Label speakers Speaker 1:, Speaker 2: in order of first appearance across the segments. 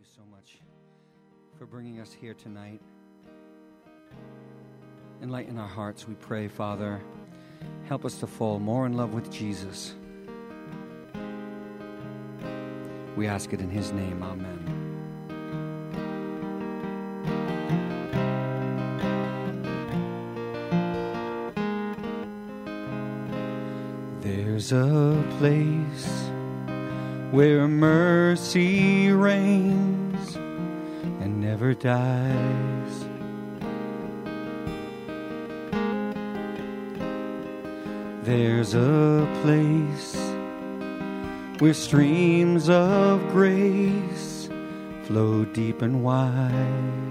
Speaker 1: you so much for bringing us here tonight. Enlighten our hearts, we pray, Father. Help us to fall more in love with Jesus. We ask it in His name. Amen. There's a place where mercy reigns and never dies. There's a place where streams of grace flow deep and wide.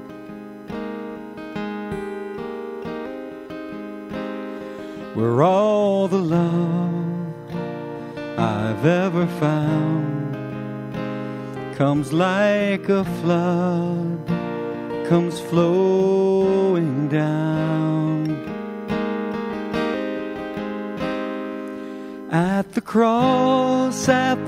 Speaker 1: Where all the love I've ever found comes like a flood, comes flowing down. At the cross,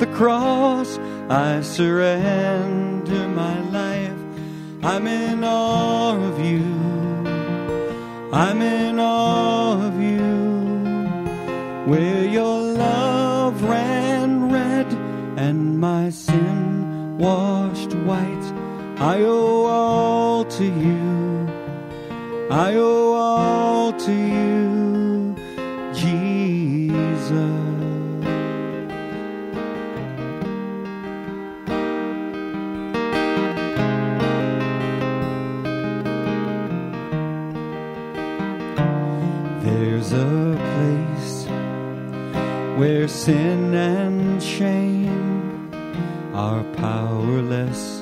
Speaker 1: I surrender my life. I'm in awe of you. I'm in awe of you. Where your love ran red and my sin washed white, I owe all to you. I owe all to you, Jesus. There's a place where sin and shame are powerless.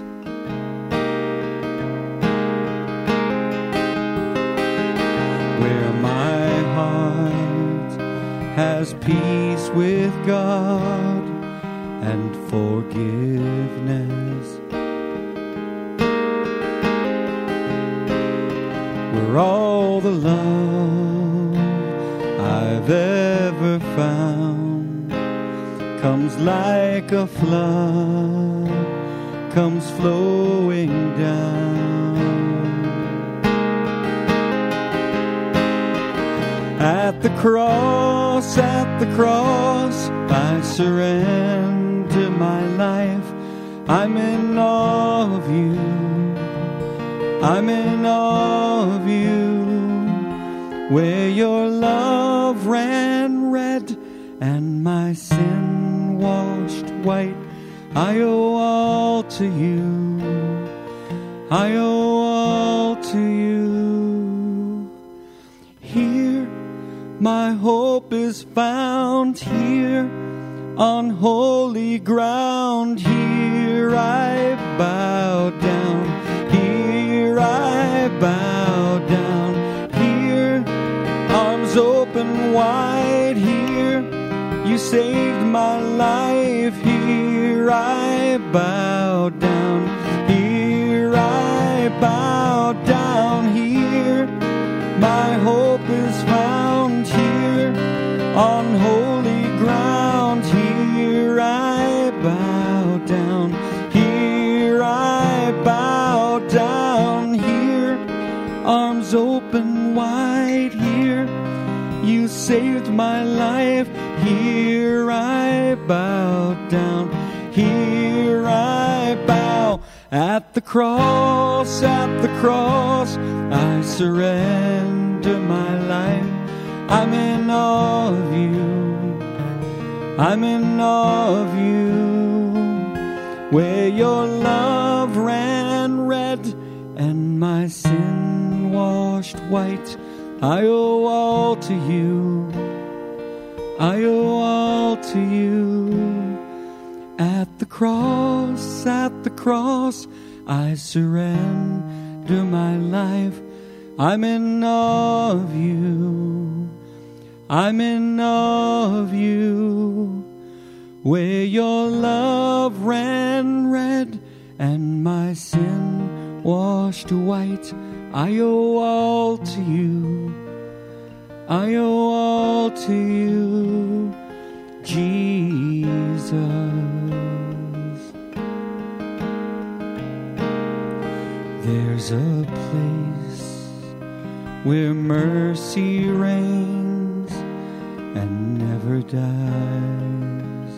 Speaker 1: Where my heart has peace with God and forgiveness. Where all the love I've ever found comes like a flood, comes flowing down. At the cross, I surrender my life. I'm in awe of you. I'm in awe of you. Where your love ran red and my sin washed white, I owe all to you. I owe all to you. Here my hope is found, here on holy ground. Here I bow down, here I bow down. Here, arms open wide, here you saved my life. Here I bow down, here I bow down. Here my hope is found, here on holy ground. Here I bow down, here I bow down. Here, arms open wide, here you saved my life. Here I bow down, here I bow. At the cross, I surrender my life. I'm in awe of you. I'm in awe of you. Where your love ran red and my sin washed white, I owe all to you. I owe all to you. At the cross, I surrender my life. I'm in awe of you. I'm in awe of you. Where your love ran red and my sin washed white, I owe all to you. I owe all to you, Jesus. There's a place where mercy reigns and never dies.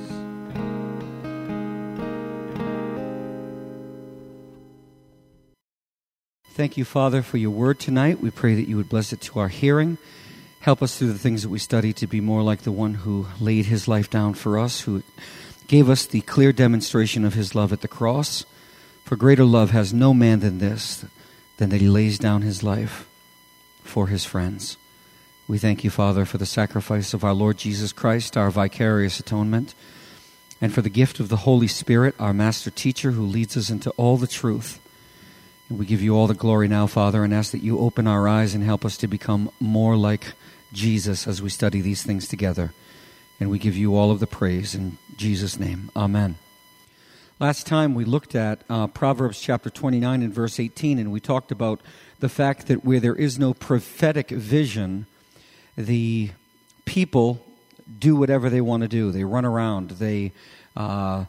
Speaker 1: Thank you, Father, for your word tonight. We pray that you would bless it to our hearing. Help us through the things that we study to be more like the one who laid his life down for us, who gave us the clear demonstration of his love at the cross. For greater love has no man than this, than that he lays down his life for his friends. We thank you, Father, for the sacrifice of our Lord Jesus Christ, our vicarious atonement, and for the gift of the Holy Spirit, our master teacher, who leads us into all the truth. And we give you all the glory now, Father, and ask that you open our eyes and help us to become more like Jesus as we study these things together. And we give you all of the praise in Jesus' name. Amen. Last time we looked at Proverbs chapter 29 and verse 18, and we talked about the fact that where there is no prophetic vision, the people do whatever they want to do. They run around. They are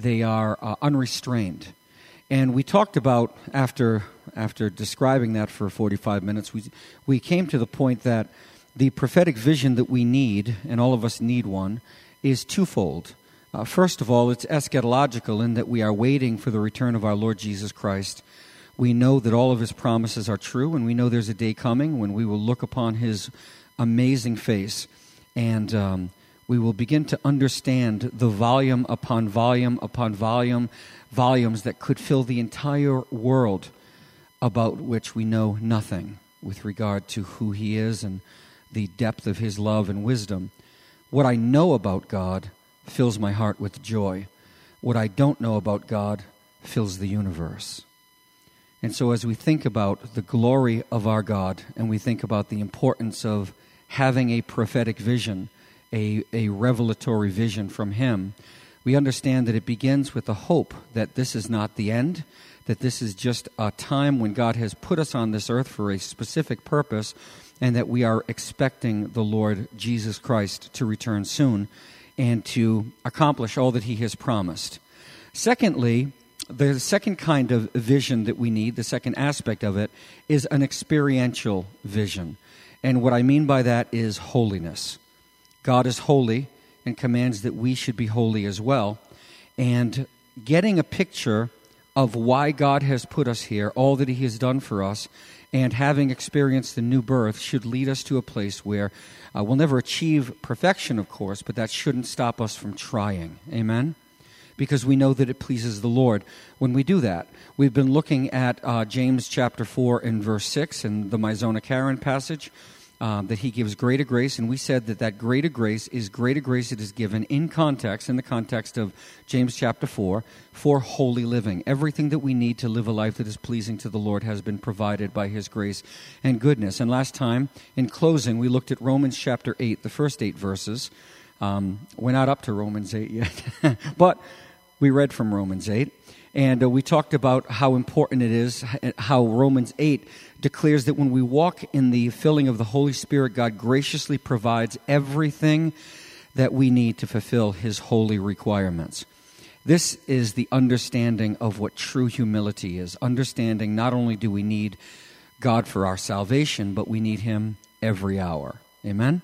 Speaker 1: unrestrained. And we talked about, after describing that for 45 minutes, we came to the point that the prophetic vision that we need, and all of us need one, is twofold. First of all, it's eschatological in that we are waiting for the return of our Lord Jesus Christ. We know that all of his promises are true, and we know there's a day coming when we will look upon his amazing face, and we will begin to understand the volume upon volume upon volumes that could fill the entire world, about which we know nothing with regard to who he is and the depth of his love and wisdom. What I know about God fills my heart with joy. What I don't know about God fills the universe. And so as we think about the glory of our God, and we think about the importance of having a prophetic vision, a revelatory vision from him, we understand that it begins with the hope that this is not the end, that this is just a time when God has put us on this earth for a specific purpose, and that we are expecting the Lord Jesus Christ to return soon and to accomplish all that he has promised. Secondly, the second kind of vision that we need, the second aspect of it, is an experiential vision. And what I mean by that is holiness. God is holy and commands that we should be holy as well. And getting a picture of why God has put us here, all that he has done for us, and having experienced the new birth should lead us to a place where we'll never achieve perfection, of course, but that shouldn't stop us from trying. Amen? Because we know that it pleases the Lord when we do that. We've been looking at James chapter 4 and verse 6 and the Mizona Karen passage, that he gives greater grace, and we said that greater grace that is given in the context of James chapter 4, for holy living. Everything that we need to live a life that is pleasing to the Lord has been provided by his grace and goodness. And last time, in closing, we looked at Romans chapter 8, the first 8 verses. We're not up to Romans 8 yet, but we read from Romans 8. And we talked about how important it is, how Romans 8 declares that when we walk in the filling of the Holy Spirit, God graciously provides everything that we need to fulfill his holy requirements. This is the understanding of what true humility is. Understanding not only do we need God for our salvation, but we need him every hour. Amen?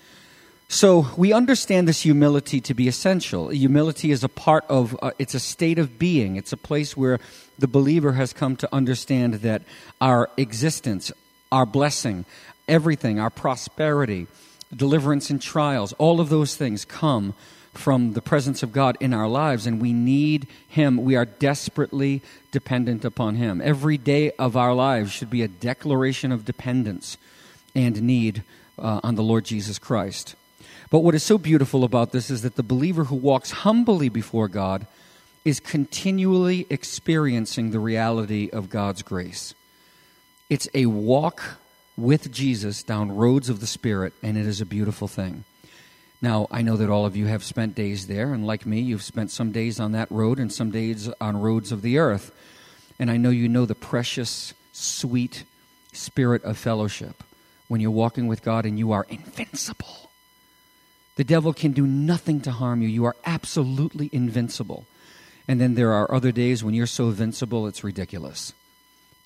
Speaker 1: So we understand this humility to be essential. Humility is a part of, it's a state of being. It's a place where the believer has come to understand that our existence, our blessing, everything, our prosperity, deliverance and trials, all of those things come from the presence of God in our lives, and we need him. We are desperately dependent upon him. Every day of our lives should be a declaration of dependence and need on the Lord Jesus Christ. But what is so beautiful about this is that the believer who walks humbly before God is continually experiencing the reality of God's grace. It's a walk with Jesus down roads of the Spirit, and it is a beautiful thing. Now, I know that all of you have spent days there, and like me, you've spent some days on that road and some days on roads of the earth. And I know you know the precious, sweet spirit of fellowship when you're walking with God and you are invincible. The devil can do nothing to harm you. You are absolutely invincible. And then there are other days when you're so invincible, it's ridiculous.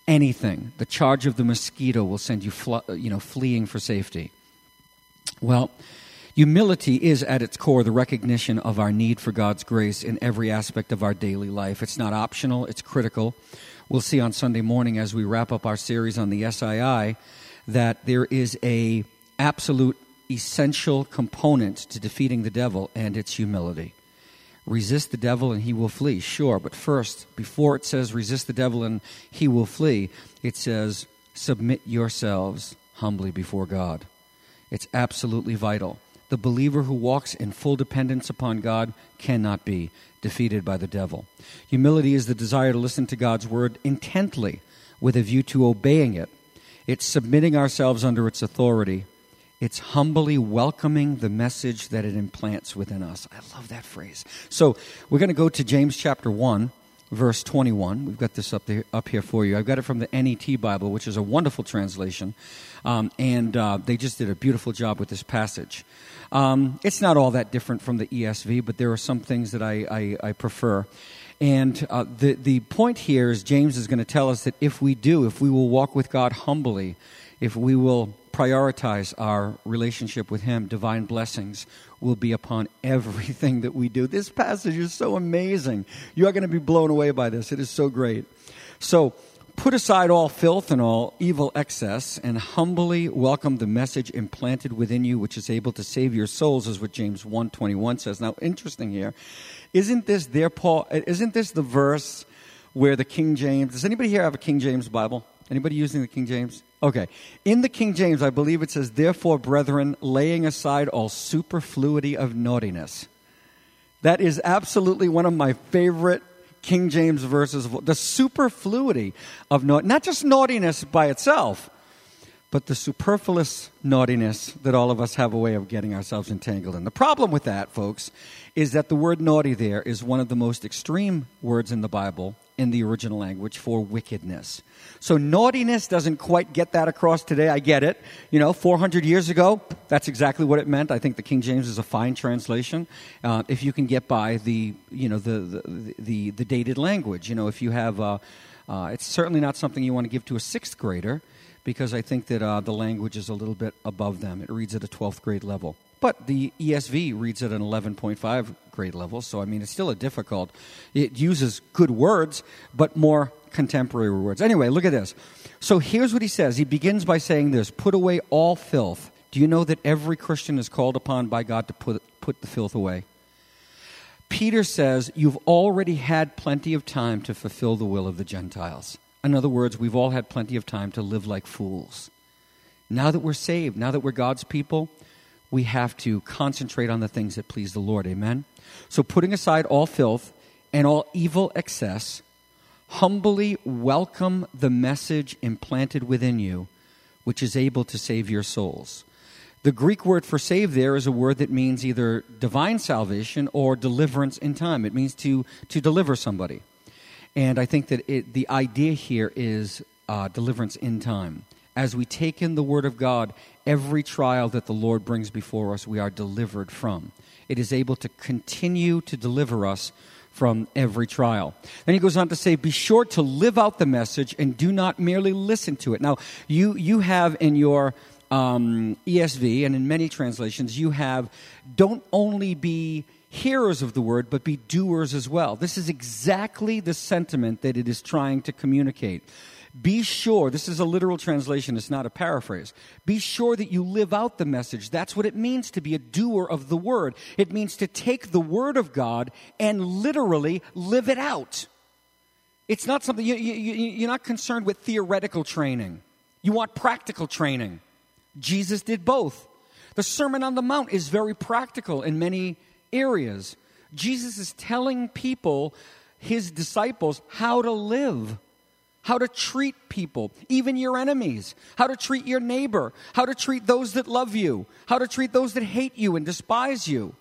Speaker 1: anything. The charge of the mosquito will send you fleeing for safety. Well, humility is at its core the recognition of our need for God's grace in every aspect of our daily life. It's not optional, it's critical. We'll see on Sunday morning as we wrap up our series on the SII that there is a absolute essential component to defeating the devil, and it's humility. Resist the devil and he will flee, sure, but first, before it says resist the devil and he will flee, it says submit yourselves humbly before God. It's absolutely vital. The believer who walks in full dependence upon God cannot be defeated by the devil. Humility is the desire to listen to God's word intently with a view to obeying it. It's submitting ourselves under its authority. It's humbly welcoming the message that it implants within us. I love that phrase. So we're going to go to James chapter 1, verse 21. We've got this up here for you. I've got it from the NET Bible, which is a wonderful translation. And they just did a beautiful job with this passage. It's not all that different from the ESV, but there are some things that I prefer. And the point here is James is going to tell us that if we will walk with God humbly, if we will prioritize our relationship with Him, divine blessings will be upon everything that we do. This passage is so amazing. You are going to be blown away by this. It is so great. So, put aside all filth and all evil excess, and humbly welcome the message implanted within you, which is able to save your souls, is what James 1:21 says. Now, interesting here. Isn't this the verse where the King James... Does anybody here have a King James Bible? Anybody using the King James? Okay. In the King James, I believe it says, therefore, brethren, laying aside all superfluity of naughtiness. That is absolutely one of my favorite King James verses. The superfluity of not just naughtiness by itself, but the superfluous naughtiness that all of us have a way of getting ourselves entangled in. The problem with that, folks, is that the word naughty there is one of the most extreme words in the Bible in the original language for wickedness. So naughtiness doesn't quite get that across today. I get it. 400 years ago, that's exactly what it meant. I think the King James is a fine translation. If you can get by the dated language. If you have, it's certainly not something you want to give to a 6th grader, because I think that the language is a little bit above them. It reads at a 12th grade level. But the ESV reads at an 11.5 grade level, so it's still it uses good words, but more contemporary words. Anyway, look at this. So here's what he says. He begins by saying this, put away all filth. Do you know that every Christian is called upon by God to put the filth away? Peter says, you've already had plenty of time to fulfill the will of the Gentiles. In other words, we've all had plenty of time to live like fools. Now that we're saved, now that we're God's people, we have to concentrate on the things that please the Lord. Amen? So putting aside all filth and all evil excess, humbly welcome the message implanted within you, which is able to save your souls. The Greek word for save there is a word that means either divine salvation or deliverance in time. It means to deliver somebody. And I think that the idea here is deliverance in time. As we take in the Word of God, every trial that the Lord brings before us, we are delivered from. It is able to continue to deliver us from every trial. Then he goes on to say, be sure to live out the message and do not merely listen to it. Now, you have in your ESV and in many translations, you have, don't only be hearers of the word, but be doers as well. This is exactly the sentiment that it is trying to communicate. Be sure, this is a literal translation, it's not a paraphrase. Be sure that you live out the message. That's what it means to be a doer of the word. It means to take the word of God and literally live it out. It's not something, you're not concerned with theoretical training. You want practical training. Jesus did both. The Sermon on the Mount is very practical in many areas. Jesus is telling people, his disciples, how to live. How to treat people, even your enemies, how to treat your neighbor, how to treat those that love you, how to treat those that hate you and despise you.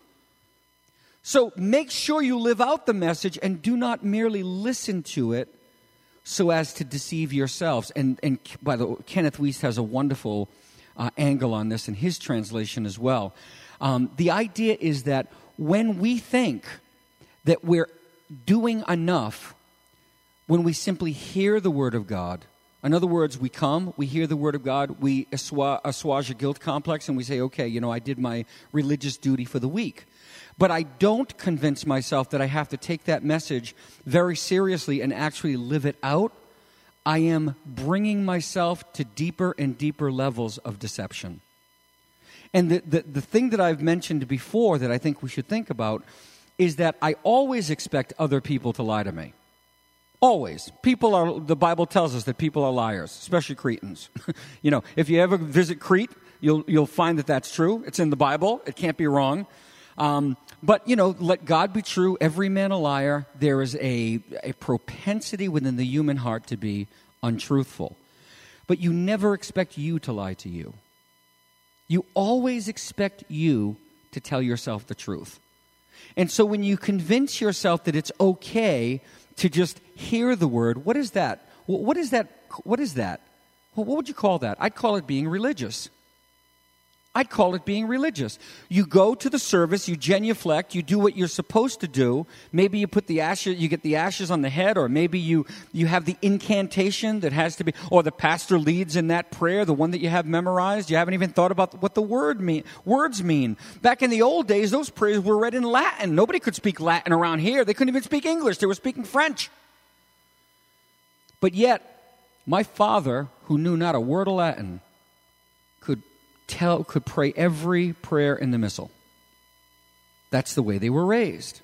Speaker 1: So make sure you live out the message and do not merely listen to it so as to deceive yourselves. And by the way, Kenneth Wiest has a wonderful angle on this in his translation as well. The idea is that when we think that we're doing enough, when we simply hear the Word of God, In other words, we come, we hear the Word of God, we assuage a guilt complex, and we say, okay, I did my religious duty for the week. But I don't convince myself that I have to take that message very seriously and actually live it out. I am bringing myself to deeper and deeper levels of deception. And the thing that I've mentioned before that I think we should think about is that I always expect other people to lie to me. Always. The Bible tells us that people are liars, especially Cretans. If you ever visit Crete, you'll find that that's true. It's in the Bible. It can't be wrong. But let God be true, every man a liar. There is a propensity within the human heart to be untruthful. But you never expect you to lie to you. You always expect you to tell yourself the truth. And so when you convince yourself that it's okay to just hear the word, what is that? What is that? What is that? Well, what would you call that? I'd call it being religious. You go to the service, you genuflect, you do what you're supposed to do. Maybe you get the ashes on the head, or maybe you have the incantation that has to be, or the pastor leads in that prayer, the one that you have memorized. You haven't even thought about what the words mean. Back in the old days, those prayers were read in Latin. Nobody could speak Latin around here. They couldn't even speak English. They were speaking French. But yet, my father, who knew not a word of Latin, could pray every prayer in the missal. That's the way they were raised.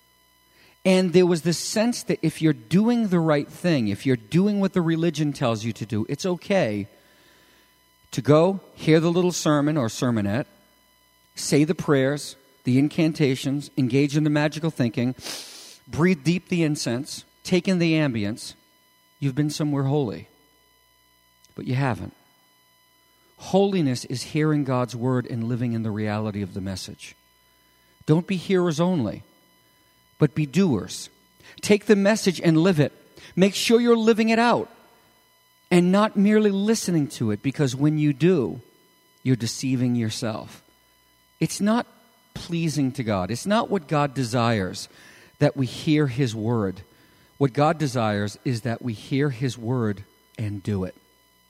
Speaker 1: And there was this sense that if you're doing the right thing, if you're doing what the religion tells you to do, it's okay to go hear the little sermon or sermonette, say the prayers, the incantations, engage in the magical thinking, breathe deep the incense, take in the ambience. You've been somewhere holy. But you haven't. Holiness is hearing God's word and living in the reality of the message. Don't be hearers only, but be doers. Take the message and live it. Make sure you're living it out and not merely listening to it, because when you do, you're deceiving yourself. It's not pleasing to God. It's not what God desires that we hear His word. What God desires is that we hear His word and do it.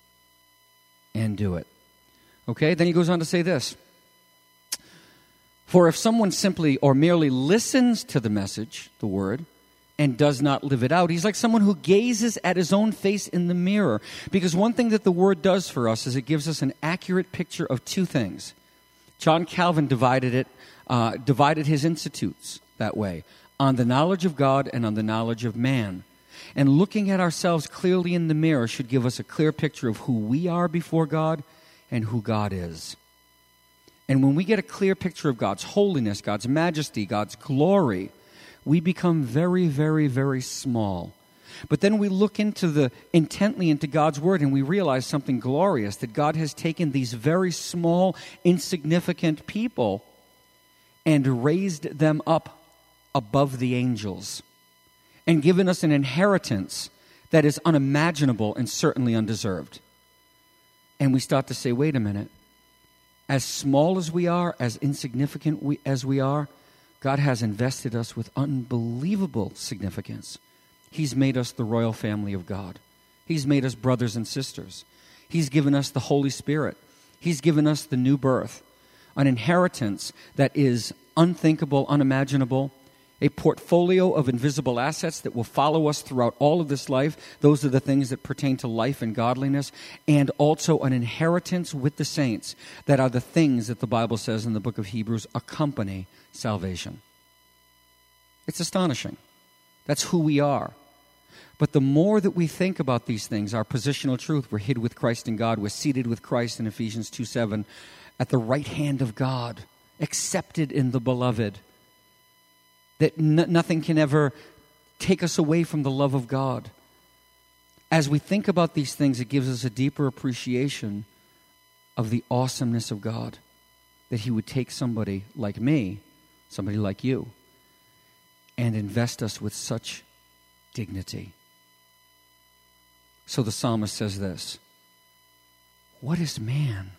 Speaker 1: And do it. Okay, then he goes on to say this. For if someone simply or merely listens to the message, the word, and does not live it out, he's like someone who gazes at his own face in the mirror. Because one thing that the word does for us is it gives us an accurate picture of two things. John Calvin divided his institutes that way, on the knowledge of God and on the knowledge of man. And looking at ourselves clearly in the mirror should give us a clear picture of who we are before God and who God is. And when we get a clear picture of God's holiness, God's majesty, God's glory, we become very, very, very small. But then we look intently into God's word, and we realize something glorious, that God has taken these very small, insignificant people and raised them up above the angels and given us an inheritance that is unimaginable and certainly undeserved. And we start to say, wait a minute, as small as we are, as insignificant as we are, God has invested us with unbelievable significance. He's made us the royal family of God. He's made us brothers and sisters. He's given us the Holy Spirit. He's given us the new birth, an inheritance that is unthinkable, unimaginable, a portfolio of invisible assets that will follow us throughout all of this life. Those are the things that pertain to life and godliness, and also an inheritance with the saints that are the things that the Bible says in the book of Hebrews accompany salvation. It's astonishing. That's who we are. But the more that we think about these things, our positional truth, we're hid with Christ in God, we're seated with Christ in Ephesians 2:7 at the right hand of God, accepted in the beloved, that nothing can ever take us away from the love of God. As we think about these things, it gives us a deeper appreciation of the awesomeness of God, that He would take somebody like me, somebody like you, and invest us with such dignity. So the psalmist says this, what is man?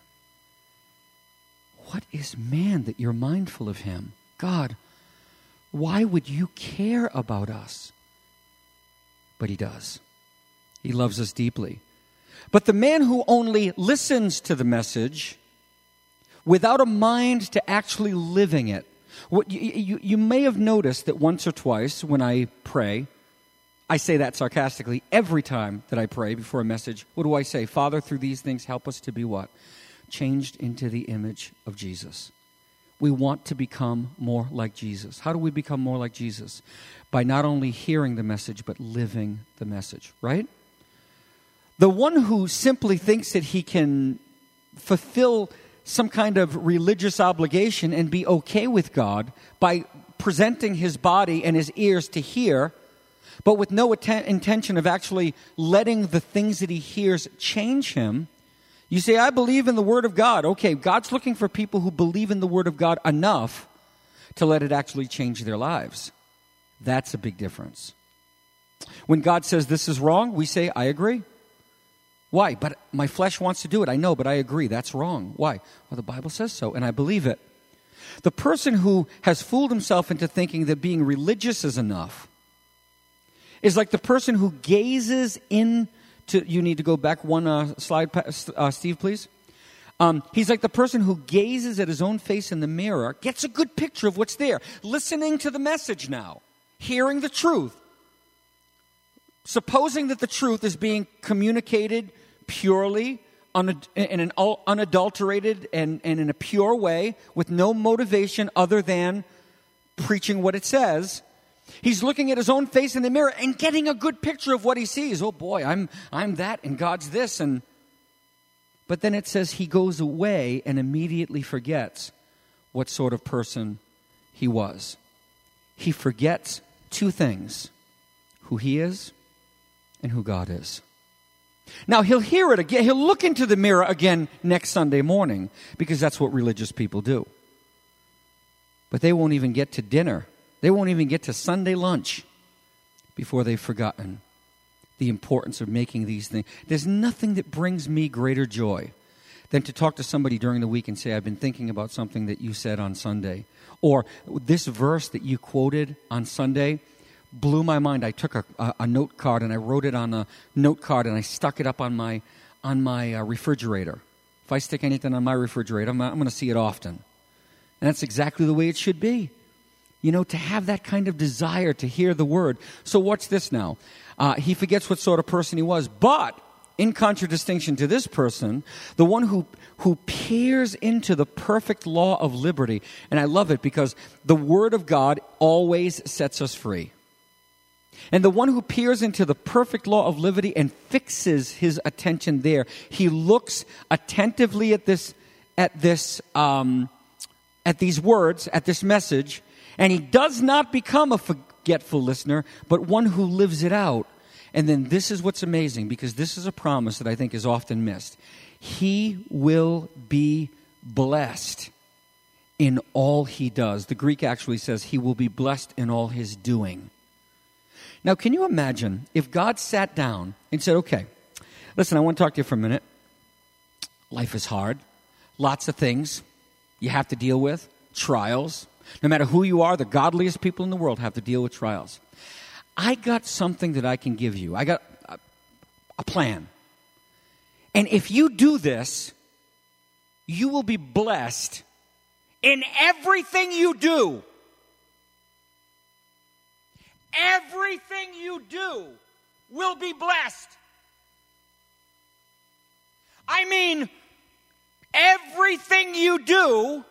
Speaker 1: What is man that you're mindful of him? God, why would you care about us? But He does. He loves us deeply. But the man who only listens to the message without a mind to actually living it. You may have noticed that once or twice when I pray, I say that sarcastically, every time that I pray before a message, what do I say? Father, through these things, help us to be what? Changed into the image of Jesus. We want to become more like Jesus. How do we become more like Jesus? By not only hearing the message, but living the message, right? The one who simply thinks that he can fulfill some kind of religious obligation and be okay with God by presenting his body and his ears to hear, but with no intention of actually letting the things that he hears change him. You say, I believe in the Word of God. Okay, God's looking for people who believe in the Word of God enough to let it actually change their lives. That's a big difference. When God says this is wrong, we say, I agree. Why? But my flesh wants to do it. I know, but I agree. That's wrong. Why? Well, the Bible says so, and I believe it. The person who has fooled himself into thinking that being religious is enough is like the person who gazes into... You need to go back one slide, Steve, please. He's like the person who gazes at his own face in the mirror, gets a good picture of what's there, listening to the message now, hearing the truth, supposing that the truth is being communicated purely, in an unadulterated and in a pure way, with no motivation other than preaching what it says. He's looking at his own face in the mirror and getting a good picture of what he sees. Oh boy, I'm that and God's this. But then it says he goes away and immediately forgets what sort of person he was. He forgets two things: who he is and who God is. Now he'll hear it again. He'll look into the mirror again next Sunday morning, because that's what religious people do. But they won't even get to dinner. They won't even get to Sunday lunch before they've forgotten the importance of making these things. There's nothing that brings me greater joy than to talk to somebody during the week and say, I've been thinking about something that you said on Sunday. Or this verse that you quoted on Sunday blew my mind. I took a note card and I wrote it on a note card and I stuck it up on my refrigerator. If I stick anything on my refrigerator, I'm going to see it often. And that's exactly the way it should be. You know, to have that kind of desire to hear the word. So watch this now. He forgets what sort of person he was. But, in contradistinction to this person, the one who peers into the perfect law of liberty. And I love it because the word of God always sets us free. And the one who peers into the perfect law of liberty and fixes his attention there, he looks attentively at these words, at this message, and he does not become a forgetful listener, but one who lives it out. And then this is what's amazing, because this is a promise that I think is often missed. He will be blessed in all he does. The Greek actually says he will be blessed in all his doing. Now, can you imagine if God sat down and said, okay, listen, I want to talk to you for a minute. Life is hard. Lots of things you have to deal with, trials. No matter who you are, the godliest people in the world have to deal with trials. I got something that I can give you. I got a plan. And if you do this, you will be blessed in everything you do. Everything you do will be blessed. I mean, everything you do,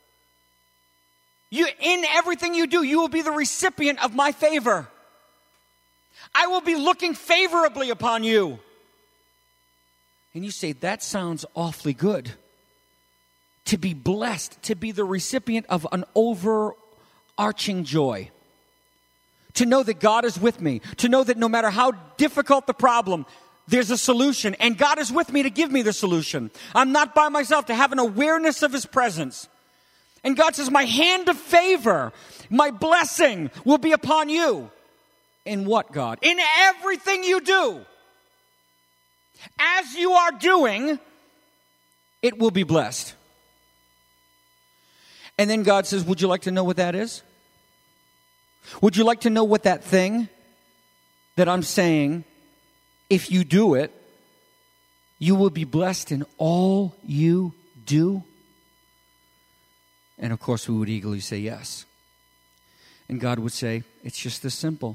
Speaker 1: in everything you do, you will be the recipient of my favor. I will be looking favorably upon you. And you say, that sounds awfully good. To be blessed, to be the recipient of an overarching joy. To know that God is with me. To know that no matter how difficult the problem, there's a solution. And God is with me to give me the solution. I'm not by myself, to have an awareness of His presence. And God says, my hand of favor, my blessing will be upon you. In what, God? In everything you do. As you are doing, it will be blessed. And then God says, would you like to know what that is? Would you like to know what that thing that I'm saying, if you do it, You will be blessed in all you do. And of course, we would eagerly say yes. And God would say, it's just this simple.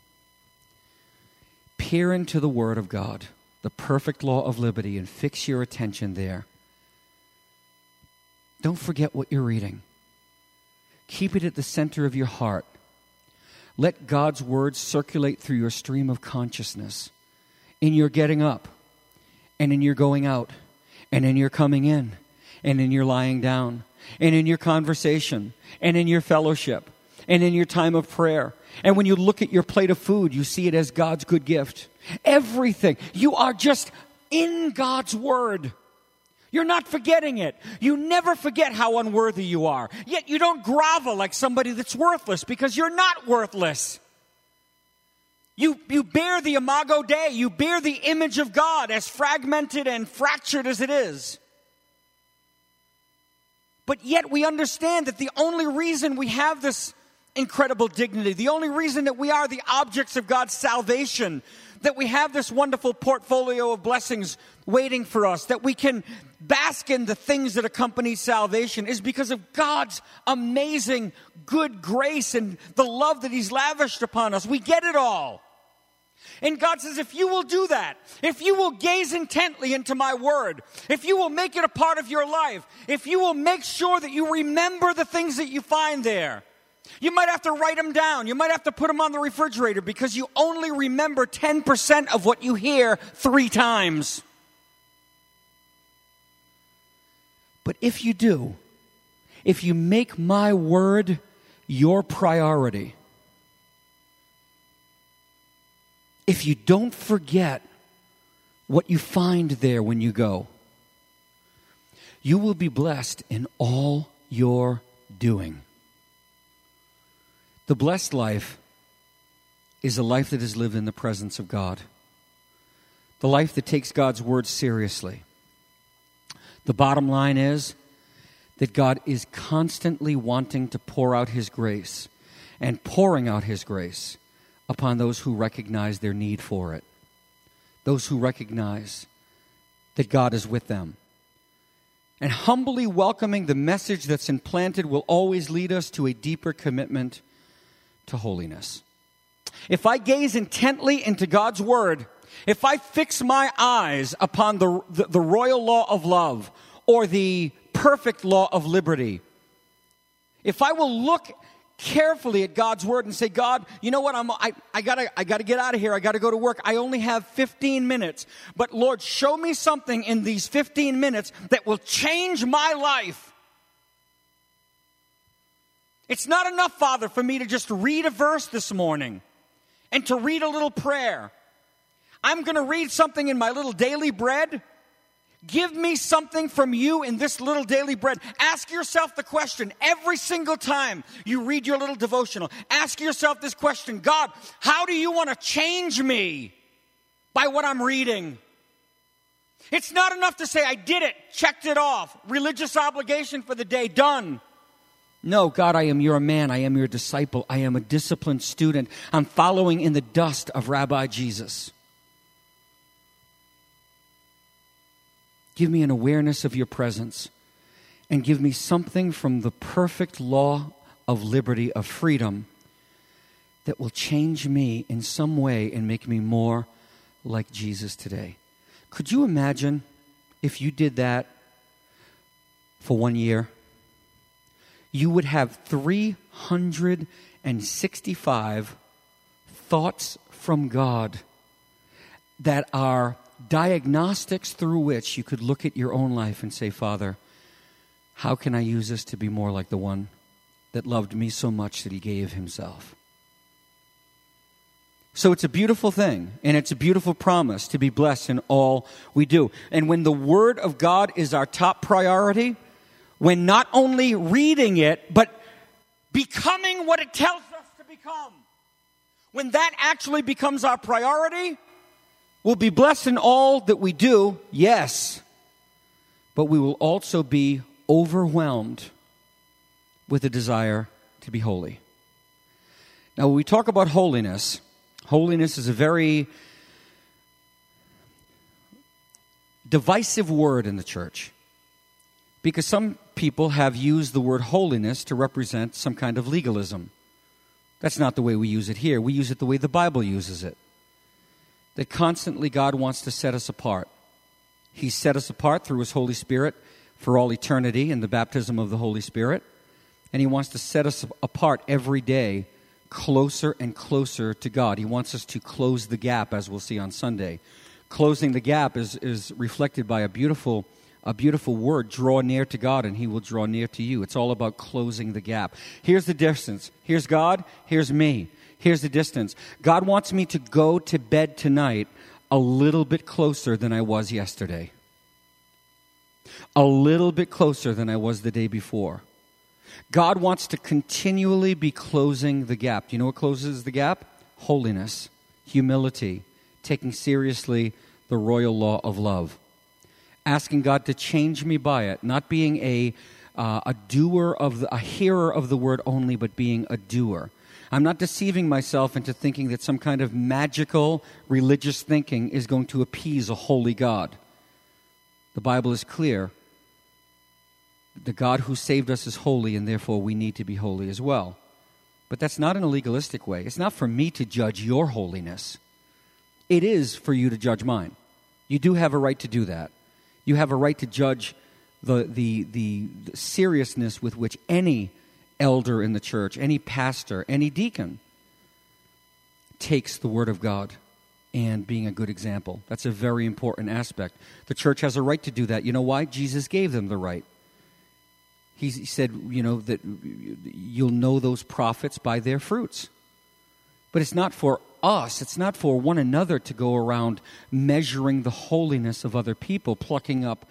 Speaker 1: Peer into the Word of God, the perfect law of liberty, and fix your attention there. Don't forget what you're reading. Keep it at the center of your heart. Let God's Word circulate through your stream of consciousness in your getting up, and in your going out, and in your coming in, and in your lying down, and in your conversation, and in your fellowship, and in your time of prayer. And when you look at your plate of food, you see it as God's good gift. Everything. You are just in God's Word. You're not forgetting it. You never forget how unworthy you are. Yet you don't grovel like somebody that's worthless, because you're not worthless. You bear the imago Dei. You bear the image of God, as fragmented and fractured as it is. But yet we understand that the only reason we have this incredible dignity, the only reason that we are the objects of God's salvation, that we have this wonderful portfolio of blessings waiting for us, that we can bask in the things that accompany salvation, is because of God's amazing good grace and the love that He's lavished upon us. We get it all. And God says, if you will do that, if you will gaze intently into my word, if you will make it a part of your life, if you will make sure that you remember the things that you find there, you might have to write them down. You might have to put them on the refrigerator, because you only remember 10% of what you hear 3 times. But if you do, if you make my word your priority, if you don't forget what you find there when you go, you will be blessed in all your doing. The blessed life is a life that is lived in the presence of God. The life that takes God's word seriously. The bottom line is that God is constantly wanting to pour out His grace, and pouring out His grace upon those who recognize their need for it. Those who recognize that God is with them. And humbly welcoming the message that's implanted will always lead us to a deeper commitment to holiness. If I gaze intently into God's word, if I fix my eyes upon the royal law of love, or the perfect law of liberty, if I will look carefully at God's word and say, God, you know what, I gotta get out of here. I gotta go to work. I only have 15 minutes. But Lord, show me something in these 15 minutes that will change my life. It's not enough, Father, for me to just read a verse this morning and to read a little prayer. I'm going to read something in my little daily bread. Give me something from you in this little daily bread. Ask yourself the question every single time you read your little devotional. Ask yourself this question: God, how do you want to change me by what I'm reading? It's not enough to say, I did it, checked it off, religious obligation for the day, done. No, God, I am your man. I am your disciple. I am a disciplined student. I'm following in the dust of Rabbi Jesus. Give me an awareness of your presence, and give me something from the perfect law of liberty, of freedom, that will change me in some way and make me more like Jesus today. Could you imagine if you did that for 1 year? You would have 365 thoughts from God that are diagnostics through which you could look at your own life and say, Father, how can I use this to be more like the one that loved me so much that He gave Himself? So it's a beautiful thing, and it's a beautiful promise to be blessed in all we do. And when the Word of God is our top priority, when not only reading it, but becoming what it tells us to become, when that actually becomes our priority, we'll be blessed in all that we do, yes, but we will also be overwhelmed with a desire to be holy. Now, when we talk about holiness, holiness is a very divisive word in the church because some people have used the word holiness to represent some kind of legalism. That's not the way we use it here. We use it the way the Bible uses it. That constantly God wants to set us apart. He set us apart through His Holy Spirit for all eternity in the baptism of the Holy Spirit. And He wants to set us apart every day closer and closer to God. He wants us to close the gap, as we'll see on Sunday. Closing the gap is reflected by a beautiful word, draw near to God and He will draw near to you. It's all about closing the gap. Here's the distance. Here's God, here's me. Here's the distance. God wants me to go to bed tonight a little bit closer than I was yesterday. A little bit closer than I was the day before. God wants to continually be closing the gap. Do you know what closes the gap? Holiness, humility, taking seriously the royal law of love. Asking God to change me by it, not being a hearer of the word only, but being a doer. I'm not deceiving myself into thinking that some kind of magical religious thinking is going to appease a holy God. The Bible is clear. The God who saved us is holy, and therefore we need to be holy as well. But that's not in a legalistic way. It's not for me to judge your holiness. It is for you to judge mine. You do have a right to do that. You have a right to judge the seriousness with which any elder in the church, any pastor, any deacon takes the Word of God and being a good example. That's a very important aspect. The church has a right to do that. You know why? Jesus gave them the right. He said, that you'll know those prophets by their fruits. But it's not for us, it's not for one another to go around measuring the holiness of other people, plucking up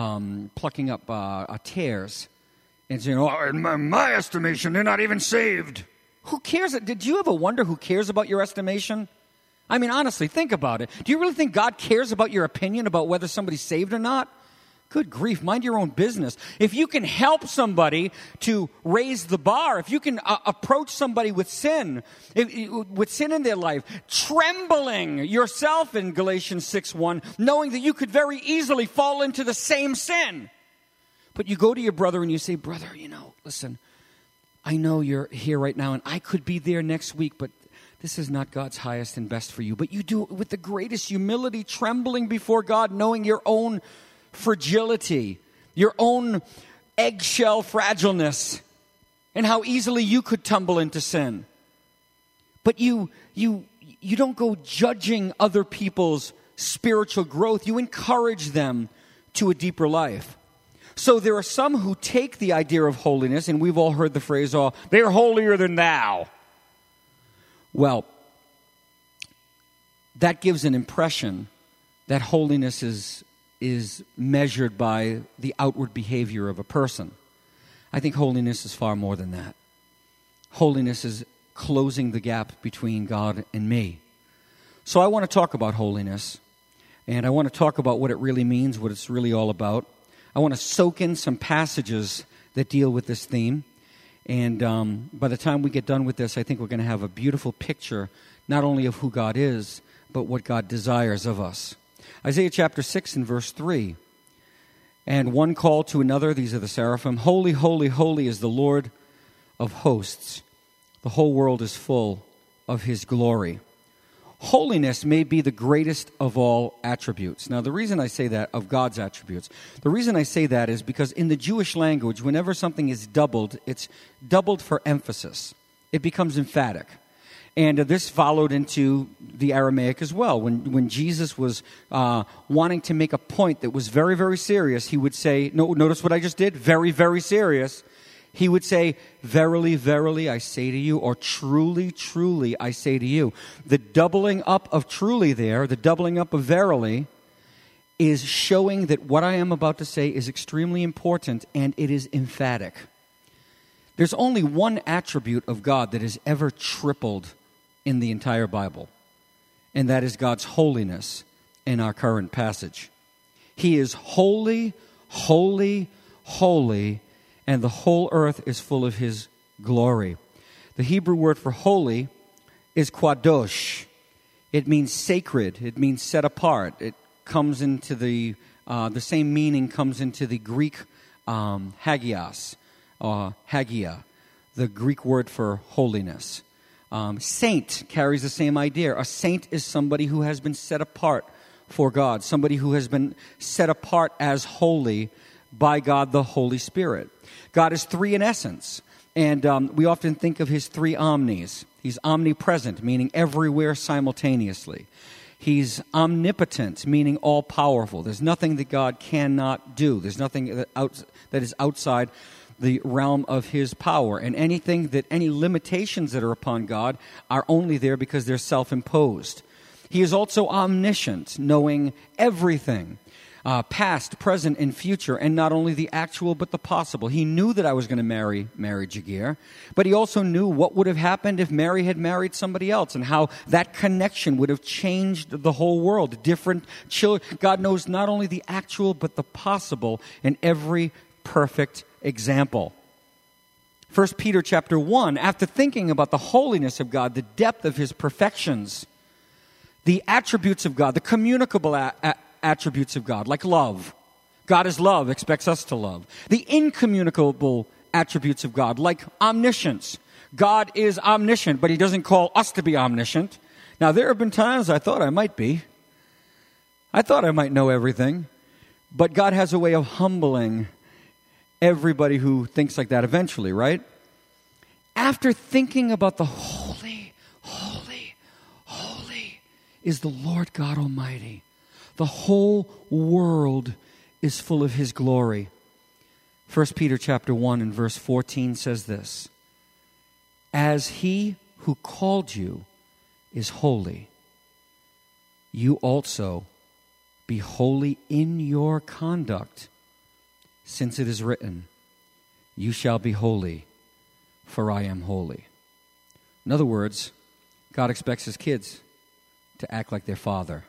Speaker 1: tares and saying, in my estimation, they're not even saved. Who cares? Did you ever wonder who cares about your estimation? I mean, honestly, think about it. Do you really think God cares about your opinion about whether somebody's saved or not? Good grief, mind your own business. If you can help somebody to raise the bar, if you can approach somebody with sin in their life, trembling yourself in Galatians 6:1, knowing that you could very easily fall into the same sin. But you go to your brother and you say, brother, listen, I know you're here right now and I could be there next week, but this is not God's highest and best for you. But you do it with the greatest humility, trembling before God, knowing your own fragility, your own eggshell fragileness, and how easily you could tumble into sin. But you don't go judging other people's spiritual growth. You encourage them to a deeper life. So there are some who take the idea of holiness, and we've all heard the phrase, they're holier than thou. Well, that gives an impression that holiness is measured by the outward behavior of a person. I think holiness is far more than that. Holiness is closing the gap between God and me. So I want to talk about holiness, and I want to talk about what it really means, what it's really all about. I want to soak in some passages that deal with this theme, and by the time we get done with this, I think we're going to have a beautiful picture, not only of who God is, but what God desires of us. Isaiah chapter 6 and verse 3. And one called to another, these are the seraphim, holy, holy, holy is the Lord of hosts. The whole world is full of His glory. Holiness may be the greatest of all attributes. Now, the reason I say that, of God's attributes, the reason I say that is because in the Jewish language, whenever something is doubled, it's doubled for emphasis. It becomes emphatic. And this followed into the Aramaic as well. When Jesus was wanting to make a point that was very, very serious, he would say, notice what I just did? Very, very serious. He would say, verily, verily, I say to you, or truly, truly, I say to you. The doubling up of truly there, the doubling up of verily, is showing that what I am about to say is extremely important and it is emphatic. There's only one attribute of God that is ever tripled in the entire Bible, and that is God's holiness in our current passage. He is holy, holy, holy, and the whole earth is full of His glory. The Hebrew word for holy is kadosh. It means sacred. It means set apart. It comes into the the same meaning comes into the Greek hagios, hagia, the Greek word for holiness. Saint carries the same idea. A saint is somebody who has been set apart for God, somebody who has been set apart as holy by God the Holy Spirit. God is three in essence, and we often think of his three omnis. He's omnipresent, meaning everywhere simultaneously. He's omnipotent, meaning all-powerful. There's nothing that God cannot do. There's nothing that is outside the realm of his power. And any limitations that are upon God are only there because they're self-imposed. He is also omniscient, knowing everything, past, present, and future, and not only the actual but the possible. He knew that I was going to marry Mary Jagir, but he also knew what would have happened if Mary had married somebody else and how that connection would have changed the whole world. Different children. God knows not only the actual but the possible in every perfect example. 1 Peter chapter 1, after thinking about the holiness of God, the depth of his perfections, the attributes of God, the communicable attributes of God, like love. God is love, expects us to love. The incommunicable attributes of God, like omniscience. God is omniscient, but he doesn't call us to be omniscient. Now, there have been times I thought I might be. I thought I might know everything. But God has a way of humbling everybody who thinks like that eventually, right? After thinking about the holy, holy, holy is the Lord God Almighty. The whole world is full of his glory. 1 Peter chapter 1 and verse 14 says this: as he who called you is holy, you also be holy in your conduct, since it is written, you shall be holy, for I am holy. In other words, God expects his kids to act like their father.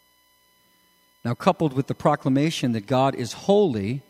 Speaker 1: Now, coupled with the proclamation that God is holy,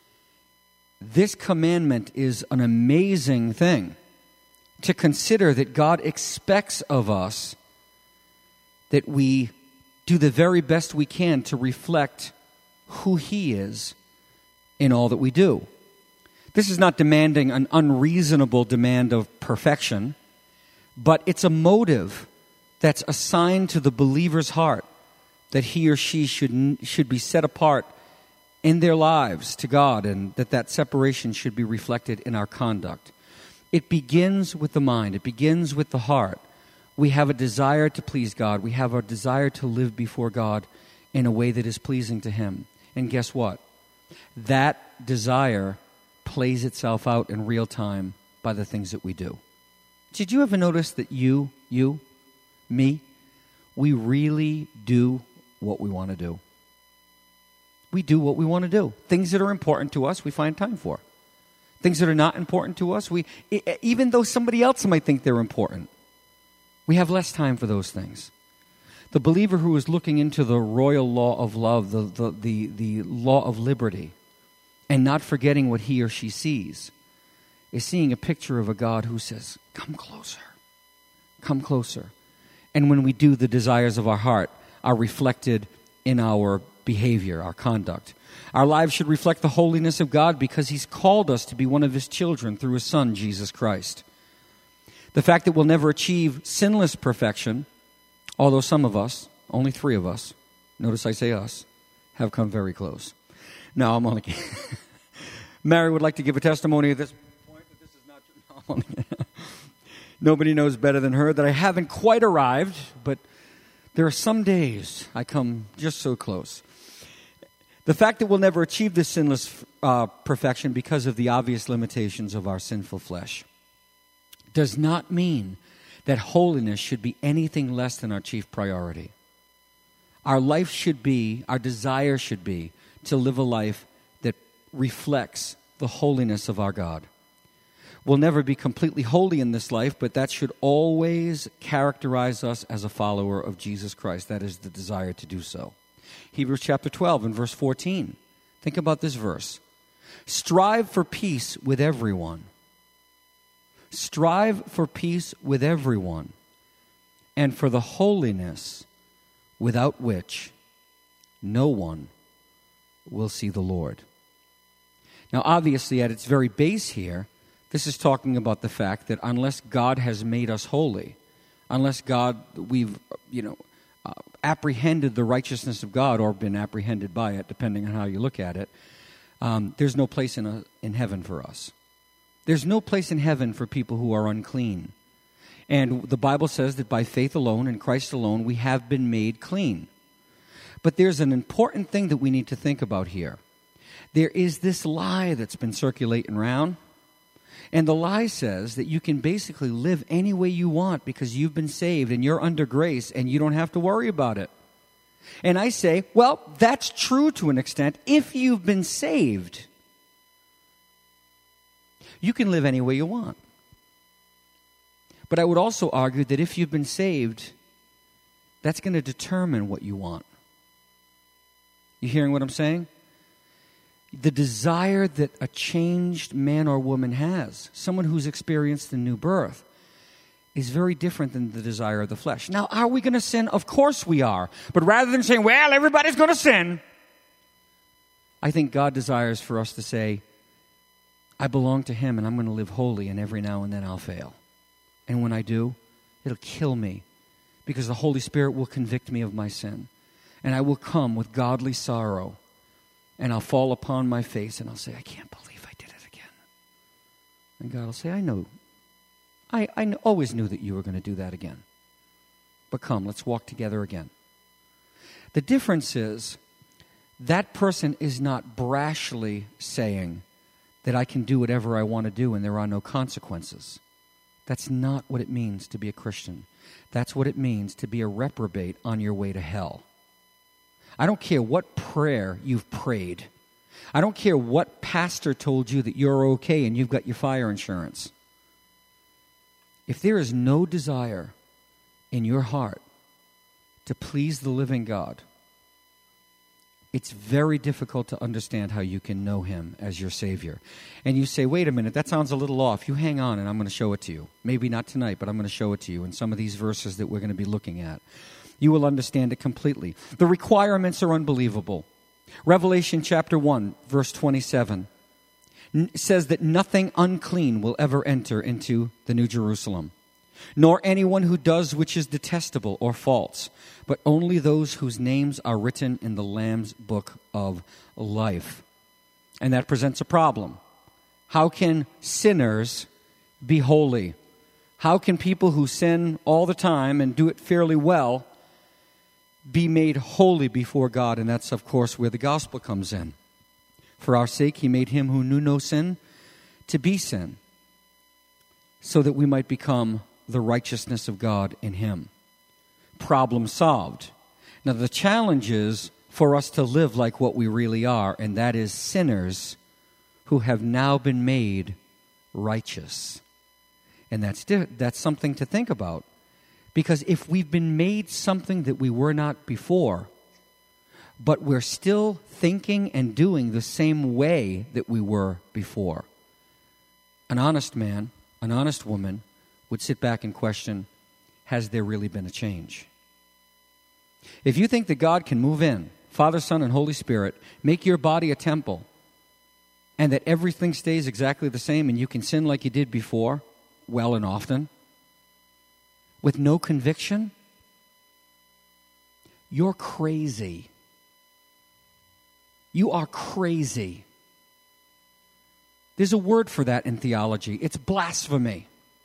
Speaker 1: this commandment is an amazing thing. To consider that God expects of us that we do the very best we can to reflect who he is in all that we do. This is not demanding an unreasonable demand of perfection, but it's a motive that's assigned to the believer's heart, that he or she should be set apart in their lives to God, and that separation should be reflected in our conduct. It begins with the mind. It begins with the heart. We have a desire to please God. We have a desire to live before God in a way that is pleasing to him. And guess what? That desire plays itself out in real time by the things that we do. Did you ever notice that you, me, we really do what we want to do? We do what we want to do. Things that are important to us, we find time for. Things that are not important to us, even though somebody else might think they're important, we have less time for those things. The believer who is looking into the royal law of love, the law of liberty, and not forgetting what he or she sees, is seeing a picture of a God who says, come closer, come closer. And when we do, the desires of our heart are reflected in our behavior, our conduct. Our lives should reflect the holiness of God because he's called us to be one of his children through his Son, Jesus Christ. The fact that we'll never achieve sinless perfection, although some of us, only 3 of us, notice I say us, have come very close. No, I'm only kidding. Mary would like to give a testimony at this point, but this is not true. No, I'm only kidding. Nobody knows better than her that I haven't quite arrived, but there are some days I come just so close. The fact that we'll never achieve this sinless perfection because of the obvious limitations of our sinful flesh does not mean that holiness should be anything less than our chief priority. Our life should be, our desire should be, to live a life that reflects the holiness of our God. We'll never be completely holy in this life, but that should always characterize us as a follower of Jesus Christ. That is the desire to do so. Hebrews chapter 12 and verse 14. Think about this verse. Strive for peace with everyone. Strive for peace with everyone, and for the holiness without which no one will see the Lord. Now, obviously, at its very base here, this is talking about the fact that unless God has made us holy, unless we've apprehended the righteousness of God or been apprehended by it, depending on how you look at it, there's no place in heaven for us. There's no place in heaven for people who are unclean. And the Bible says that by faith alone, in Christ alone, we have been made clean. But there's an important thing that we need to think about here. There is this lie that's been circulating around. And the lie says that you can basically live any way you want because you've been saved and you're under grace and you don't have to worry about it. And I say, well, that's true to an extent if you've been saved. You can live any way you want. But I would also argue that if you've been saved, that's going to determine what you want. You hearing what I'm saying? The desire that a changed man or woman has, someone who's experienced a new birth, is very different than the desire of the flesh. Now, are we going to sin? Of course we are. But rather than saying, well, everybody's going to sin, I think God desires for us to say, I belong to Him and I'm going to live holy, and every now and then I'll fail. And when I do, it'll kill me because the Holy Spirit will convict me of my sin. And I will come with godly sorrow. And I'll fall upon my face and I'll say, I can't believe I did it again. And God will say, I know. I always knew that you were going to do that again. But come, let's walk together again. The difference is that person is not brashly saying that I can do whatever I want to do and there are no consequences. That's not what it means to be a Christian. That's what it means to be a reprobate on your way to hell. I don't care what prayer you've prayed. I don't care what pastor told you that you're okay and you've got your fire insurance. If there is no desire in your heart to please the living God, it's very difficult to understand how you can know Him as your Savior. And you say, wait a minute, that sounds a little off. You hang on and I'm going to show it to you. Maybe not tonight, but I'm going to show it to you in some of these verses that we're going to be looking at. You will understand it completely. The requirements are unbelievable. Revelation chapter 1, verse 27 says that nothing unclean will ever enter into the New Jerusalem, nor anyone who does which is detestable or false, but only those whose names are written in the Lamb's book of life. And that presents a problem. How can sinners be holy? How can people who sin all the time and do it fairly well be made holy before God? And that's, of course, where the gospel comes in. For our sake, He made Him who knew no sin to be sin, so that we might become the righteousness of God in Him. Problem solved. Now, the challenge is for us to live like what we really are, and that is sinners who have now been made righteous. And that's something to think about. Because if we've been made something that we were not before, but we're still thinking and doing the same way that we were before, an honest man, an honest woman would sit back and question, has there really been a change? If you think that God can move in, Father, Son, and Holy Spirit, make your body a temple, and that everything stays exactly the same and you can sin like you did before, well and often, with no conviction, you're crazy. You are crazy. There's a word for that in theology. It's blasphemy.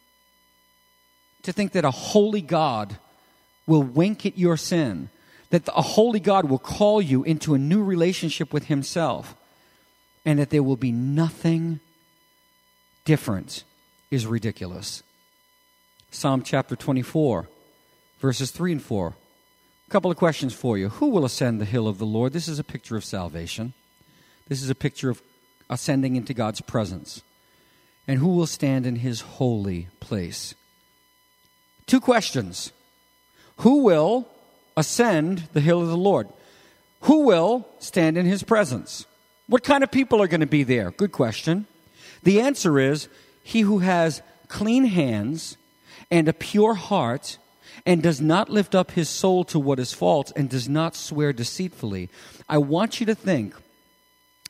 Speaker 1: To think that a holy God will wink at your sin, that a holy God will call you into a new relationship with Himself, and that there will be nothing different is ridiculous. Psalm chapter 24, verses 3 and 4. A couple of questions for you. Who will ascend the hill of the Lord? This is a picture of salvation. This is a picture of ascending into God's presence. And who will stand in His holy place? Two questions. Who will ascend the hill of the Lord? Who will stand in His presence? What kind of people are going to be there? Good question. The answer is, he who has clean hands and a pure heart, and does not lift up his soul to what is false, and does not swear deceitfully. I want you to think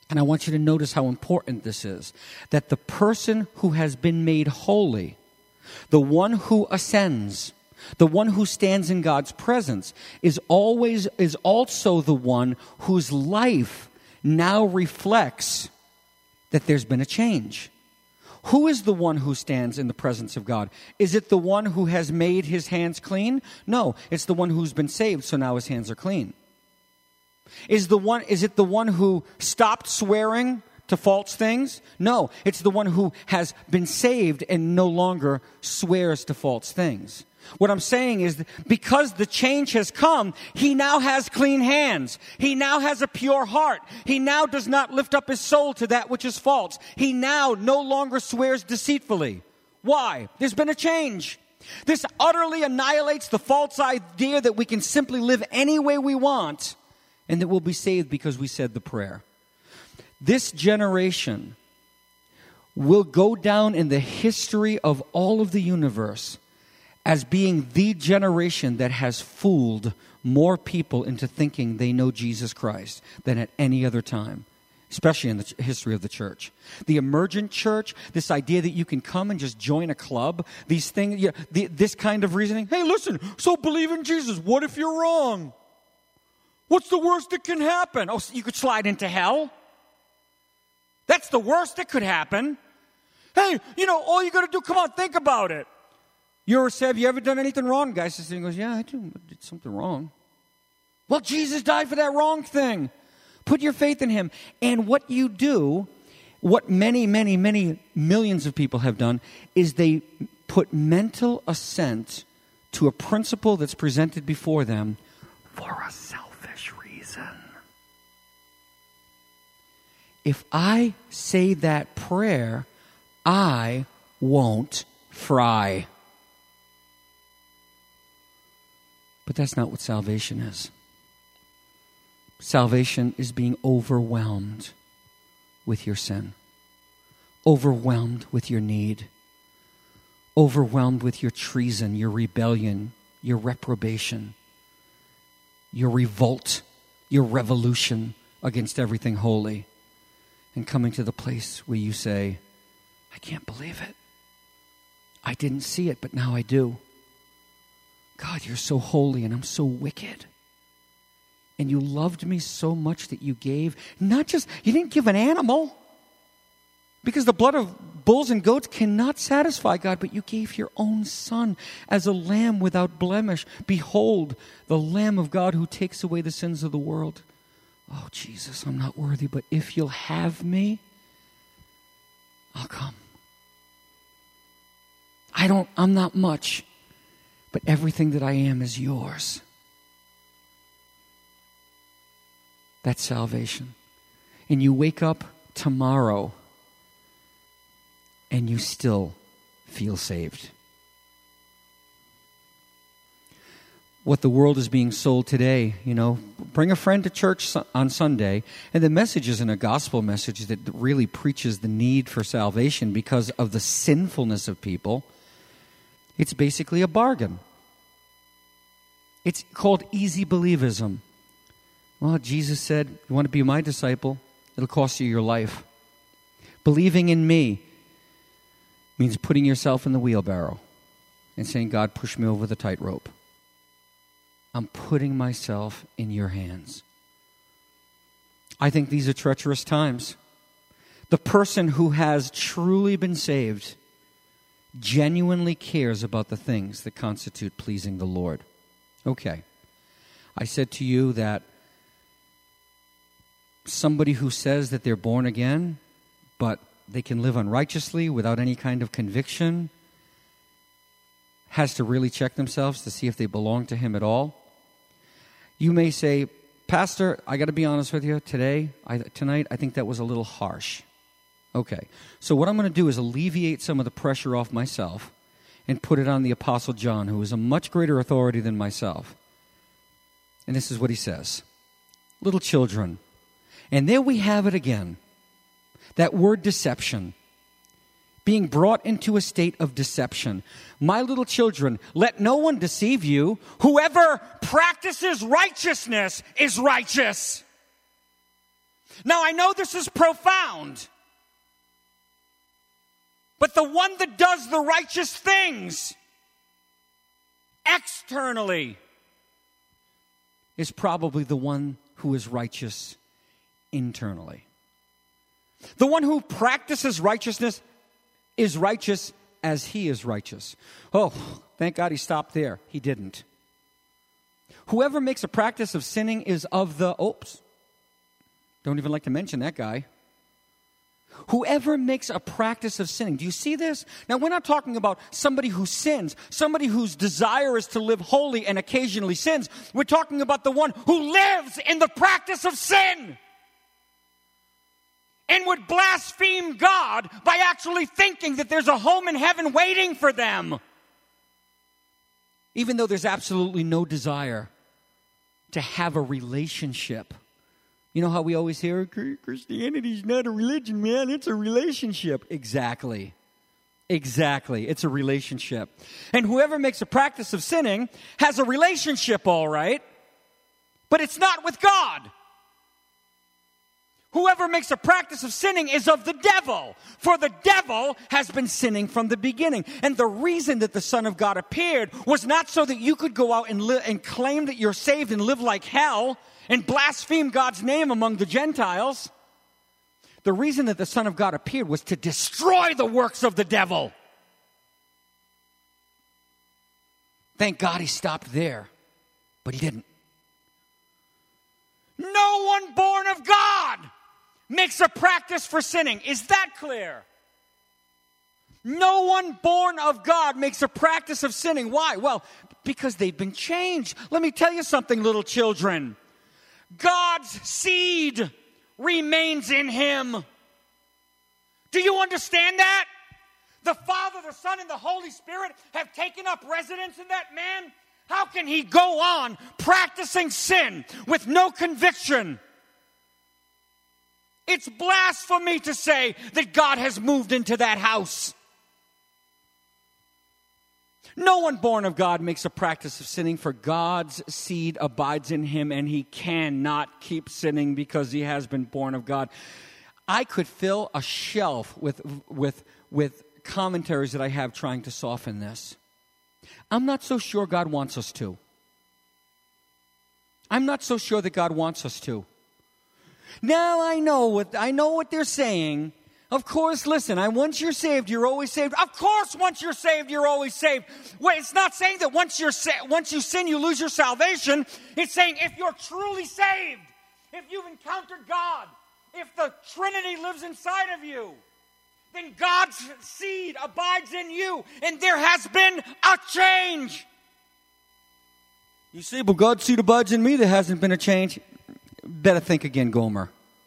Speaker 1: And I want you to notice how important this is, that the person who has been made holy, the one who ascends, the one who stands in God's presence, is also the one whose life now reflects that there's been a change. Who is the one who stands in the presence of God? Is it the one who has made his hands clean? No, it's the one who's been saved, so now his hands are clean. Is it the one who stopped swearing to false things? No, it's the one who has been saved and no longer swears to false things. What I'm saying is that because the change has come, he now has clean hands. He now has a pure heart. He now does not lift up his soul to that which is false. He now no longer swears deceitfully. Why? There's been a change. This utterly annihilates the false idea that we can simply live any way we want and that we'll be saved because we said the prayer. This generation will go down in the history of all of the universe as being the generation that has fooled more people into thinking they know Jesus Christ than at any other time, especially in the history of the church. The emergent church, this idea that you can come and just join a club, these things, this kind of reasoning. Hey, listen, so believe in Jesus. What if you're wrong? What's the worst that can happen? Oh, so you could slide into hell? That's the worst that could happen. Hey, all you got to do, come on, think about it. Have you ever done anything wrong? Guy says, goes, yeah, I did something wrong. Well, Jesus died for that wrong thing. Put your faith in him. And what you do, what many, many, many millions of people have done, is they put mental assent to a principle that's presented before them for a selfish reason. If I say that prayer, I won't fry. But that's not what salvation is. Salvation is being overwhelmed with your sin, overwhelmed with your need, overwhelmed with your treason, your rebellion, your reprobation, your revolt, your revolution against everything holy, and coming to the place where you say, I can't believe it. I didn't see it, but now I do. God, you're so holy and I'm so wicked. And you loved me so much that you gave, you didn't give an animal. Because the blood of bulls and goats cannot satisfy God, but you gave your own son as a lamb without blemish. Behold, the Lamb of God who takes away the sins of the world. Oh, Jesus, I'm not worthy, but if you'll have me, I'll come. I'm not much, but everything that I am is yours. That's salvation. And you wake up tomorrow and you still feel saved. What the world is being sold today, bring a friend to church on Sunday, and the message isn't a gospel message that really preaches the need for salvation because of the sinfulness of people. It's basically a bargain. It's called easy believism. Well, Jesus said, you want to be my disciple, it'll cost you your life. Believing in me means putting yourself in the wheelbarrow and saying, God, push me over the tightrope. I'm putting myself in your hands. I think these are treacherous times. The person who has truly been saved genuinely cares about the things that constitute pleasing the Lord. Okay. I said to you that somebody who says that they're born again, but they can live unrighteously without any kind of conviction, has to really check themselves to see if they belong to him at all. You may say, Pastor, I got to be honest with you, tonight, I think that was a little harsh. Okay, so what I'm going to do is alleviate some of the pressure off myself and put it on the Apostle John, who is a much greater authority than myself. And this is what he says. Little children. And there we have it again. That word deception. Being brought into a state of deception. My little children, let no one deceive you. Whoever practices righteousness is righteous. Now, I know this is profound, but the one that does the righteous things externally is probably the one who is righteous internally. The one who practices righteousness is righteous as he is righteous. Oh, thank God he stopped there. He didn't. Whoever makes a practice of sinning is of the, don't even like to mention that guy. Whoever makes a practice of sinning. Do you see this? Now, we're not talking about somebody who sins, somebody whose desire is to live holy and occasionally sins. We're talking about the one who lives in the practice of sin and would blaspheme God by actually thinking that there's a home in heaven waiting for them, even though there's absolutely no desire to have a relationship. You know how we always hear, Christianity's not a religion, man, it's a relationship. Exactly. It's a relationship. And whoever makes a practice of sinning has a relationship, all right, but it's not with God. Whoever makes a practice of sinning is of the devil, for the devil has been sinning from the beginning. And the reason that the Son of God appeared was not so that you could go out and claim that you're saved and live like hell and blaspheme God's name among the Gentiles. The reason that the Son of God appeared was to destroy the works of the devil. Thank God he stopped there, but he didn't. No one born of God makes a practice for sinning. Is that clear? No one born of God makes a practice of sinning. Why? Well, because they've been changed. Let me tell you something, little children. God's seed remains in him. Do you understand that? The Father, the Son, and the Holy Spirit have taken up residence in that man. How can he go on practicing sin with no conviction? It's blasphemy to say that God has moved into that house. No one born of God makes a practice of sinning, for God's seed abides in him, and he cannot keep sinning because he has been born of God. I could fill a shelf with commentaries that I have trying to soften this. I'm not so sure God wants us to. I'm not so sure that God wants us to. Now I know what they're saying. Of course, listen, once you're saved, you're always saved. Of course, once you're saved, you're always saved. Well, it's not saying that once you sin, you lose your salvation. It's saying if you're truly saved, if you've encountered God, if the Trinity lives inside of you, then God's seed abides in you, and there has been a change. You say, but God's seed abides in me, there hasn't been a change. Better think again, Gomer.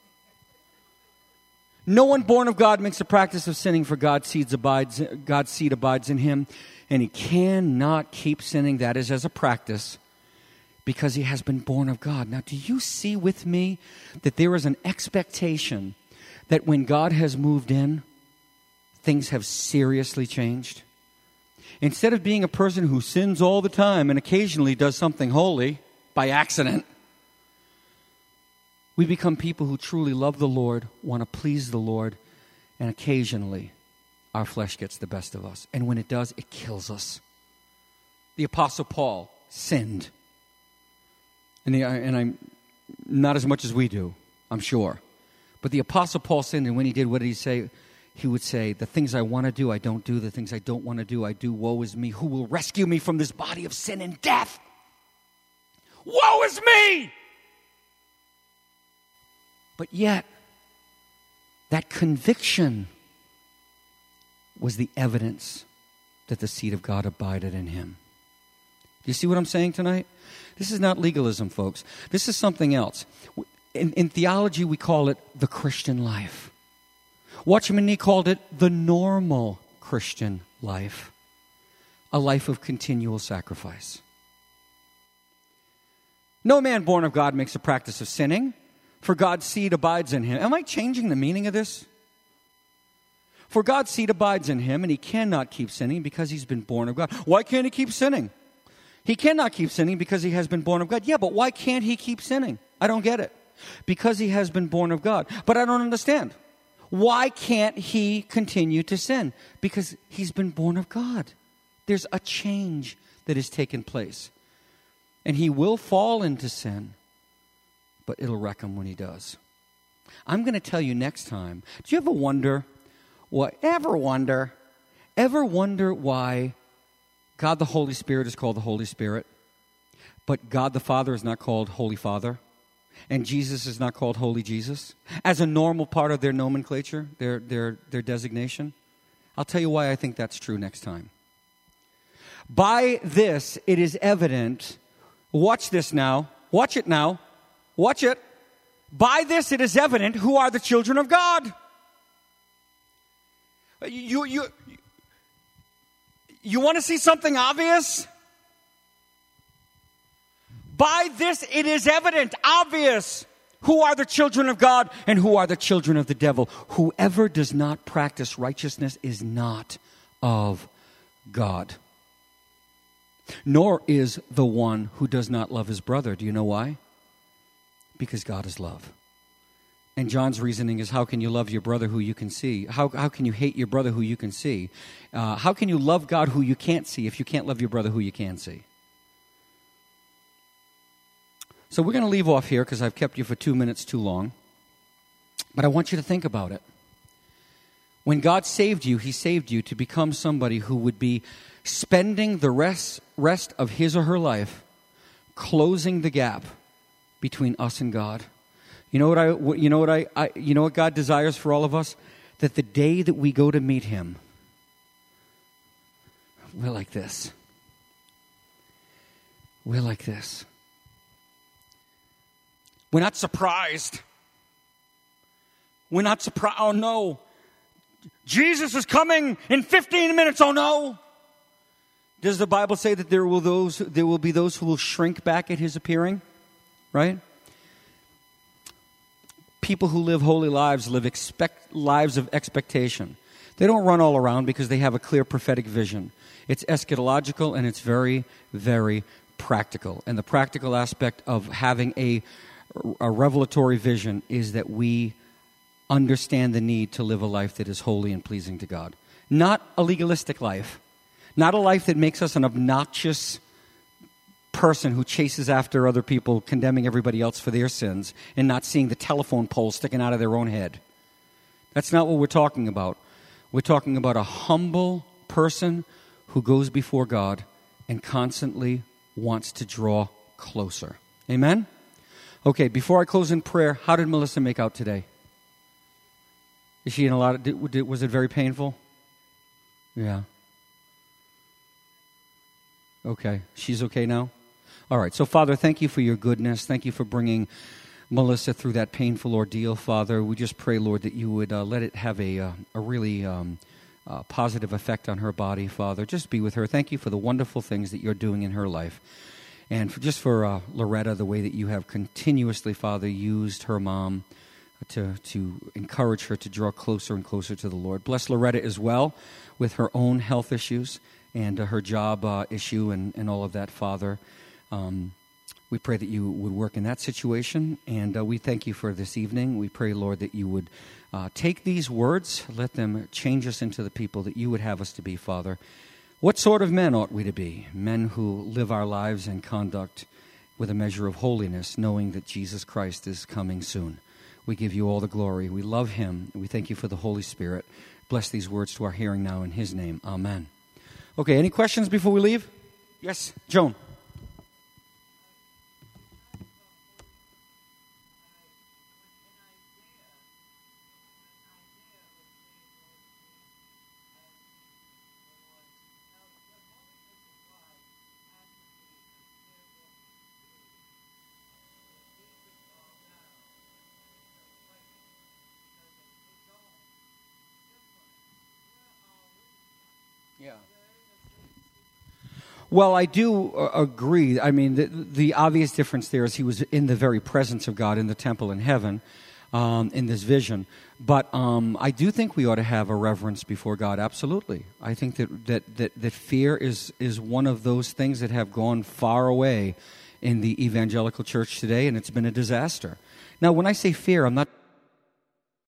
Speaker 1: No one born of God makes a practice of sinning, for God's seed abides in him, and he cannot keep sinning. That is as a practice, because he has been born of God. Now, do you see with me that there is an expectation that when God has moved in, things have seriously changed? Instead of being a person who sins all the time and occasionally does something holy by accident, we become people who truly love the Lord, want to please the Lord, and occasionally our flesh gets the best of us. And when it does, it kills us. The Apostle Paul sinned. And I'm not as much as we do, I'm sure. But the Apostle Paul sinned, and when he did, what did he say? He would say, the things I want to do, I don't do. The things I don't want to do, I do. Woe is me. Who will rescue me from this body of sin and death? Woe is me! But yet, that conviction was the evidence that the seed of God abided in him. Do you see what I'm saying tonight? This is not legalism, folks. This is something else. In theology, we call it the Christian life. Watchman Nee called it the normal Christian life, a life of continual sacrifice. No man born of God makes a practice of sinning, for God's seed abides in him. Am I changing the meaning of this? For God's seed abides in him, and he cannot keep sinning because he's been born of God. Why can't he keep sinning? He cannot keep sinning because he has been born of God. Yeah, but why can't he keep sinning? I don't get it. because he has been born of God. But I don't understand. Why can't he continue to sin? Because he's been born of God. There's a change that has taken place. And he will fall into sin, but it'll wreck him when he does. I'm going to tell you next time. Do you ever wonder why God the Holy Spirit is called the Holy Spirit, but God the Father is not called Holy Father, and Jesus is not called Holy Jesus, as a normal part of their nomenclature, their designation? I'll tell you why I think that's true next time. By this, it is evident. Watch this now. Watch it now. Watch it. By this, it is evident who are the children of God. You want to see something obvious? By this, it is evident, obvious, who are the children of God and who are the children of the devil. Whoever does not practice righteousness is not of God, nor is the one who does not love his brother. Do you know why? Because God is love. And John's reasoning is, how can you love your brother who you can see? How can you hate your brother who you can see? How can you love God who you can't see if you can't love your brother who you can see? So we're going to leave off here because I've kept you for 2 minutes too long. But I want you to think about it. When God saved you, he saved you to become somebody who would be spending the rest of his or her life closing the gap between us and God. You know what God desires for all of us? That the day that we go to meet him, we're like this. We're like this. We're not surprised. We're not surprised. Oh no. Jesus is coming in 15 minutes. Oh no. Does the Bible say that there will be those who will shrink back at his appearing? Right? People who live holy lives live lives of expectation. They don't run all around because they have a clear prophetic vision. It's eschatological and it's very, very practical. And the practical aspect of having a revelatory vision is that we understand the need to live a life that is holy and pleasing to God. Not a legalistic life. Not a life that makes us an obnoxious person who chases after other people, condemning everybody else for their sins, and not seeing the telephone pole sticking out of their own head. That's not what we're talking about. We're talking about a humble person who goes before God and constantly wants to draw closer. Amen? Okay, before I close in prayer, how did Melissa make out today? Is she in a lot of... Was it very painful? Yeah. Okay, she's okay now? All right, so Father, thank you for your goodness. Thank you for bringing Melissa through that painful ordeal, Father. We just pray, Lord, that you would let it have a really positive effect on her body, Father. Just be with her. Thank you for the wonderful things that you're doing in her life. And for Loretta, the way that you have continuously, Father, used her mom to encourage her to draw closer and closer to the Lord. Bless Loretta as well with her own health issues and her job issue and all of that, Father. We pray that you would work in that situation, and we thank you for this evening. We pray, Lord, that you would take these words, let them change us into the people that you would have us to be, Father. What sort of men ought we to be? Men who live our lives and conduct with a measure of holiness, knowing that Jesus Christ is coming soon. We give you all the glory. We love him. We thank you for the Holy Spirit. Bless these words to our hearing now in his name. Amen. Okay, any questions before we leave? Yes, Joan. Yeah. Well, I do agree. I mean, the obvious difference there is he was in the very presence of God in the temple in heaven, in this vision. But I do think we ought to have a reverence before God. Absolutely. I think that fear is one of those things that have gone far away in the evangelical church today, and it's been a disaster. Now, when I say fear, I'm not